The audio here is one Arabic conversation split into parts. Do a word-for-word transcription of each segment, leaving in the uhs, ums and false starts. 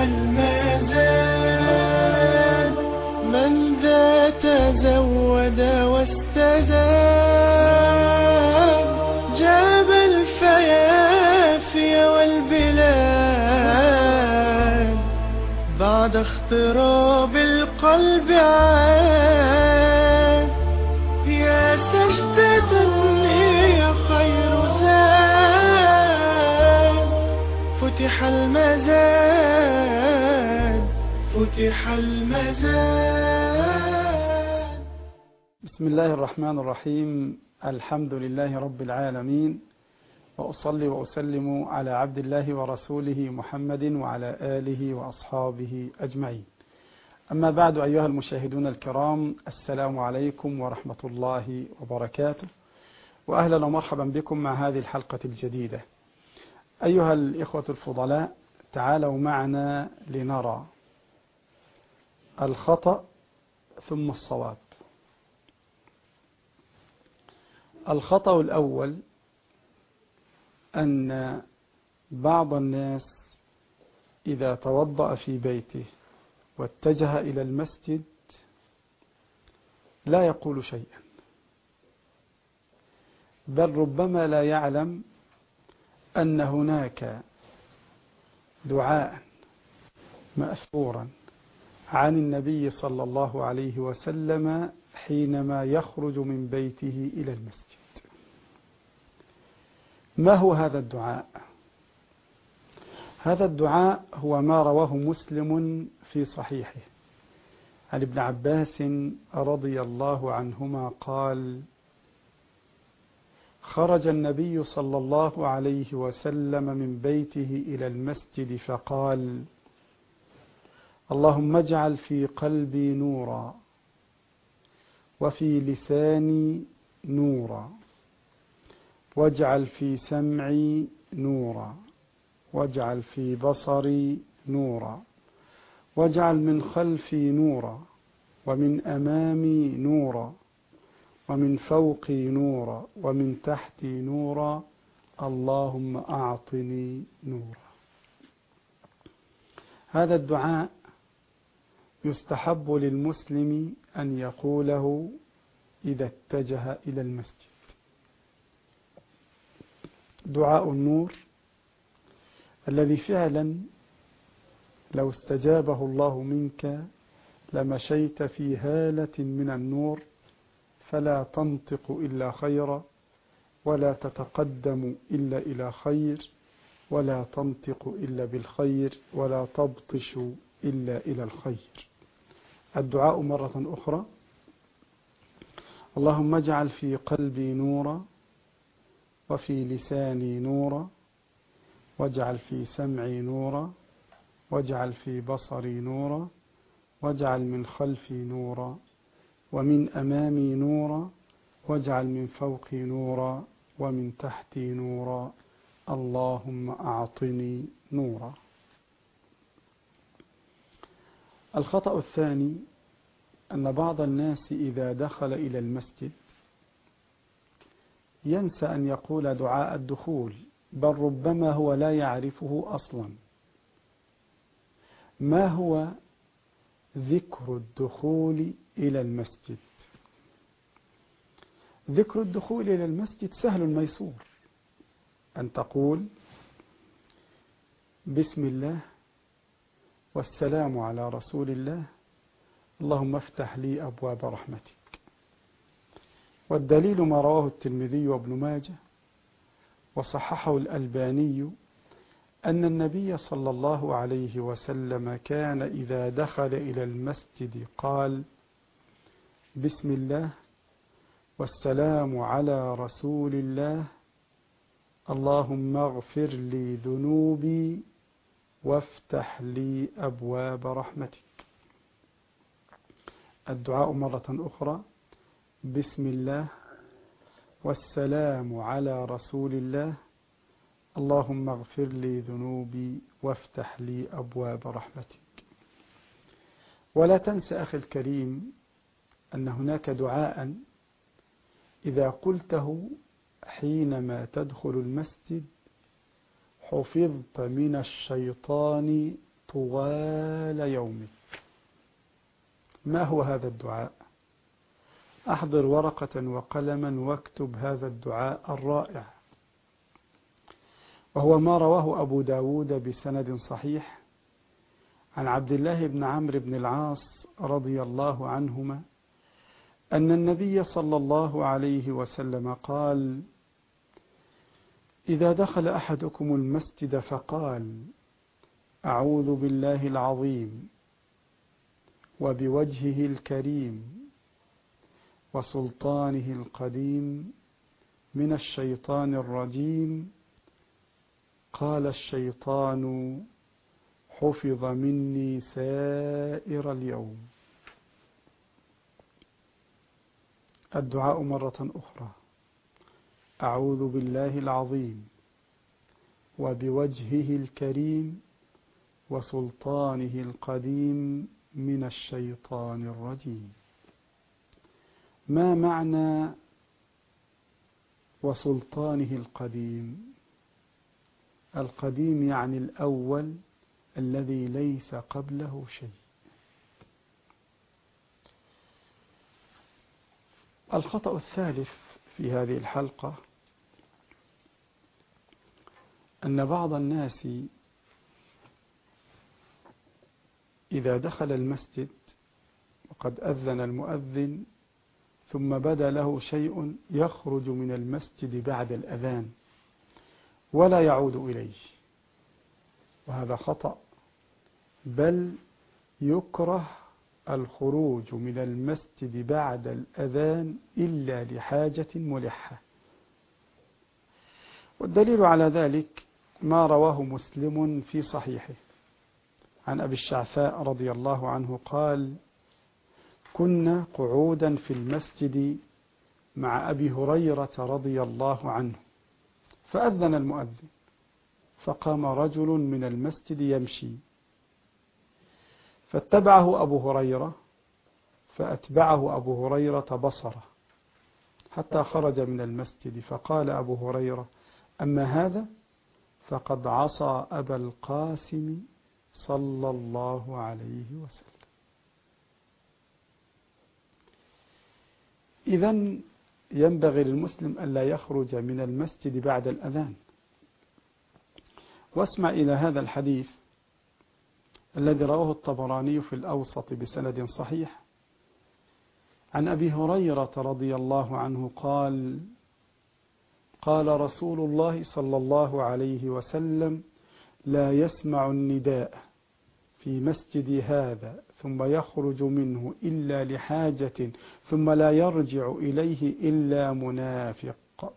المازال من ذا تزود واستزاد جاب الفيافي والبلاد بعد اختراب القلب عاد يا سجدة هي خير زاد فتح المزاد فتح المزاد. بسم الله الرحمن الرحيم. الحمد لله رب العالمين، وأصلي وأسلم على عبد الله ورسوله محمد وعلى آله وأصحابه أجمعين. أما بعد، أيها المشاهدون الكرام، السلام عليكم ورحمة الله وبركاته، وأهلا ومرحبا بكم مع هذه الحلقة الجديدة. أيها الإخوة الفضلاء، تعالوا معنا لنرى الخطأ ثم الصواب. الخطأ الأول أن بعض الناس إذا توضأ في بيته واتجه إلى المسجد لا يقول شيئا، بل ربما لا يعلم أن هناك دعاء مأثورا عن النبي صلى الله عليه وسلم حينما يخرج من بيته إلى المسجد. ما هو هذا الدعاء؟ هذا الدعاء هو ما رواه مسلم في صحيحه عن ابن عباس رضي الله عنهما قال: خرج النبي صلى الله عليه وسلم من بيته إلى المسجد فقال: اللهم اجعل في قلبي نورا، وفي لساني نورا، واجعل في سمعي نورا، واجعل في بصري نورا، واجعل من خلفي نورا، ومن أمامي نورا، ومن فوقي نورا، ومن تحتي نورا، اللهم أعطني نورا. هذا الدعاء يستحب للمسلم أن يقوله إذا اتجه إلى المسجد. دعاء النور الذي فعلا لو استجابه الله منك لمشيت في هالة من النور، فلا تنطق إلا خيرا، ولا تتقدم إلا إلى خير، ولا تنطق إلا بالخير، ولا تبطش إلا إلى الخير. الدعاء مرة أخرى: اللهم اجعل في قلبي نورا، وفي لساني نورا، واجعل في سمعي نورا، واجعل في بصري نورا، واجعل من خلفي نورا، ومن أمامي نورا، واجعل من فوقي نورا، ومن تحتي نورا، اللهم أعطني نورا. الخطأ الثاني أن بعض الناس إذا دخل إلى المسجد ينسى أن يقول دعاء الدخول، بل ربما هو لا يعرفه أصلا. ما هو ذكر الدخول إلى المسجد؟ ذكر الدخول إلى المسجد سهل ميسور، أن تقول: بسم الله والسلام على رسول الله، اللهم افتح لي أبواب رحمتك. والدليل ما رواه الترمذي وابن ماجه وصححه الألباني أن النبي صلى الله عليه وسلم كان إذا دخل إلى المسجد قال: بسم الله والسلام على رسول الله، اللهم اغفر لي ذنوبي وافتح لي أبواب رحمتك. الدعاء مرة أخرى: بسم الله والسلام على رسول الله، اللهم اغفر لي ذنوبي وافتح لي أبواب رحمتك. ولا تنسى أخي الكريم أن هناك دعاء إذا قلته حينما تدخل المسجد حفظت من الشيطان طوال يومك. ما هو هذا الدعاء؟ أحضر ورقة وقلما واكتب هذا الدعاء الرائع، وهو ما رواه أبو داود بسند صحيح عن عبد الله بن عمرو بن العاص رضي الله عنهما أن النبي صلى الله عليه وسلم قال: إذا دخل أحدكم المسجد فقال: أعوذ بالله العظيم وبوجهه الكريم وسلطانه القديم من الشيطان الرجيم، قال الشيطان: حفظ مني سائر اليوم. الدعاء مرة أخرى: أعوذ بالله العظيم وبوجهه الكريم وسلطانه القديم من الشيطان الرجيم. ما معنى وسلطانه القديم؟ القديم يعني الأول الذي ليس قبله شيء. الخطأ الثالث في هذه الحلقة أن بعض الناس إذا دخل المسجد وقد أذن المؤذن ثم بدا له شيء يخرج من المسجد بعد الأذان ولا يعود إليه، وهذا خطأ، بل يكره الخروج من المسجد بعد الأذان إلا لحاجة ملحة. والدليل على ذلك ما رواه مسلم في صحيحه عن أبي الشعثاء رضي الله عنه قال: كنا قعودا في المسجد مع أبي هريرة رضي الله عنه، فأذن المؤذن، فقام رجل من المسجد يمشي، فاتبعه أبو هريرة، فأتبعه أبو هريرة بصره حتى خرج من المسجد، فقال أبو هريرة: أما هذا فقد عصى أبا القاسم صلى الله عليه وسلم. إذن ينبغي للمسلم ألا يخرج من المسجد بعد الأذان. واسمع إلى هذا الحديث الذي رواه الطبراني في الأوسط بسند صحيح عن أبي هريرة رضي الله عنه قال: قال رسول الله صلى الله عليه وسلم: لا يسمع النداء في مسجد هذا ثم يخرج منه إلا لحاجة ثم لا يرجع إليه إلا منافق.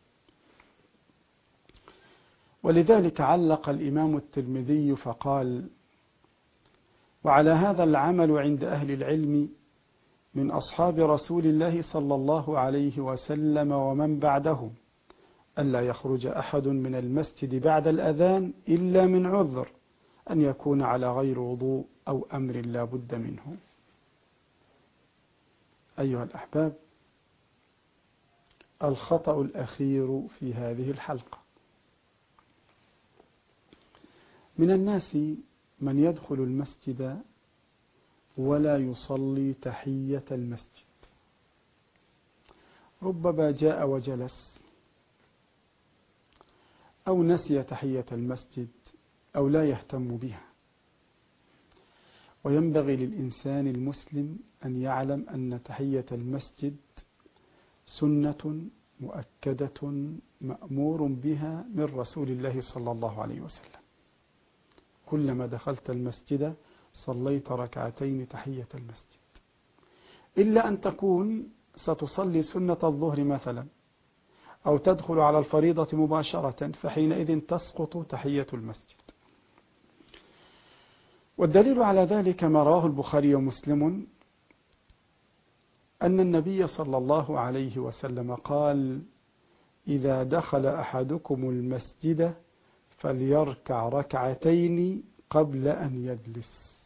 ولذلك علق الإمام الترمذي فقال: وعلى هذا العمل عند أهل العلم من أصحاب رسول الله صلى الله عليه وسلم ومن بعدهم ألا يخرج أحد من المسجد بعد الأذان إلا من عذر، أن يكون على غير وضوء أو أمر لا بد منه. أيها الأحباب، الخطأ الأخير في هذه الحلقة: من الناس من يدخل المسجد ولا يصلي تحية المسجد، ربما جاء وجلس أو نسي تحية المسجد أو لا يهتم بها. وينبغي للإنسان المسلم أن يعلم أن تحية المسجد سنة مؤكدة مأمور بها من رسول الله صلى الله عليه وسلم. كلما دخلت المسجد صليت ركعتين تحية المسجد، إلا أن تكون ستصلي سنة الظهر مثلا أو تدخل على الفريضة مباشرة، فحينئذ تسقط تحية المسجد. والدليل على ذلك ما رواه البخاري ومسلم أن النبي صلى الله عليه وسلم قال: إذا دخل أحدكم المسجد فليركع ركعتين قبل أن يجلس.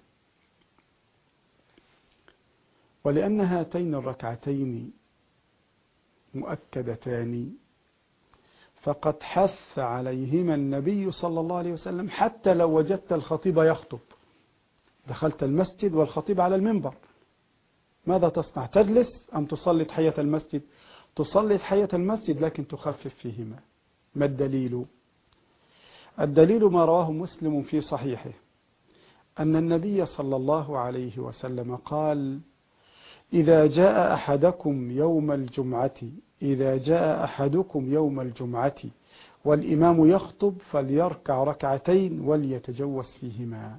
ولأن هاتين الركعتين مؤكدتان، فقد حث عليهما النبي صلى الله عليه وسلم، حتى لو وجدت الخطيب يخطب، دخلت المسجد والخطيب على المنبر، ماذا تصنع؟ تجلس أم تصلي تحية المسجد؟ تصلي تحية المسجد لكن تخفف فيهما. ما الدليل؟ الدليل ما رواه مسلم في صحيحه أن النبي صلى الله عليه وسلم قال: إذا جاء أحدكم يوم الجمعة إذا جاء أحدكم يوم الجمعة والإمام يخطب فليركع ركعتين وليتجوز فيهما.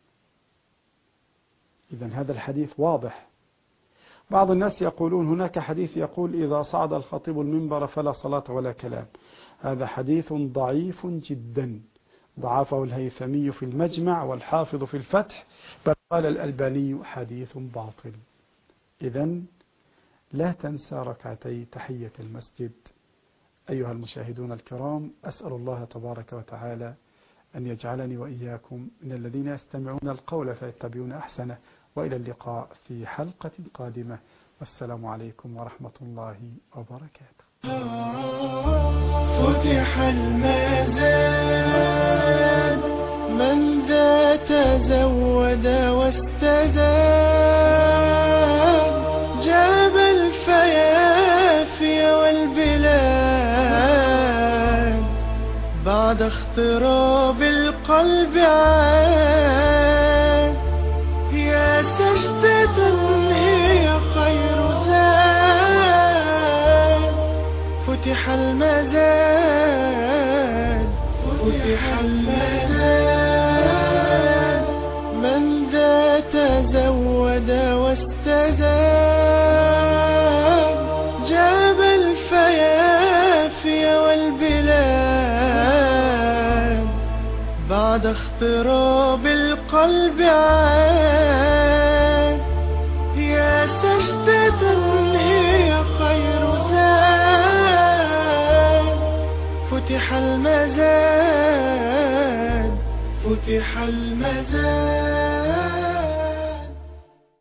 إذن هذا الحديث واضح. بعض الناس يقولون هناك حديث يقول إذا صعد الخطيب المنبر فلا صلاة ولا كلام. هذا حديث ضعيف جدا، ضعفه الهيثمي في المجمع والحافظ في الفتح، بل قال الألباني حديث باطل. إذن لا تنسى ركعتي تحية المسجد. أيها المشاهدون الكرام، أسأل الله تبارك وتعالى أن يجعلني وإياكم من الذين يستمعون القول فيتبعون أحسنه. وإلى اللقاء في حلقة قادمة، والسلام عليكم ورحمة الله وبركاته. فتح الميزان، من ذا تزود واستزاد، جاب الفيافي والبلاد، بعد اختراب القلب عاد، يا سجدة هي خير زاد، فتح المزاد، فتح المزاد، من ذا تزود واستزاد، جاب الفيافي والبلاد، بعد اختراب القلب عاد، يا سجدة هي خير زاد، فتح المزاد، فتح المزاد.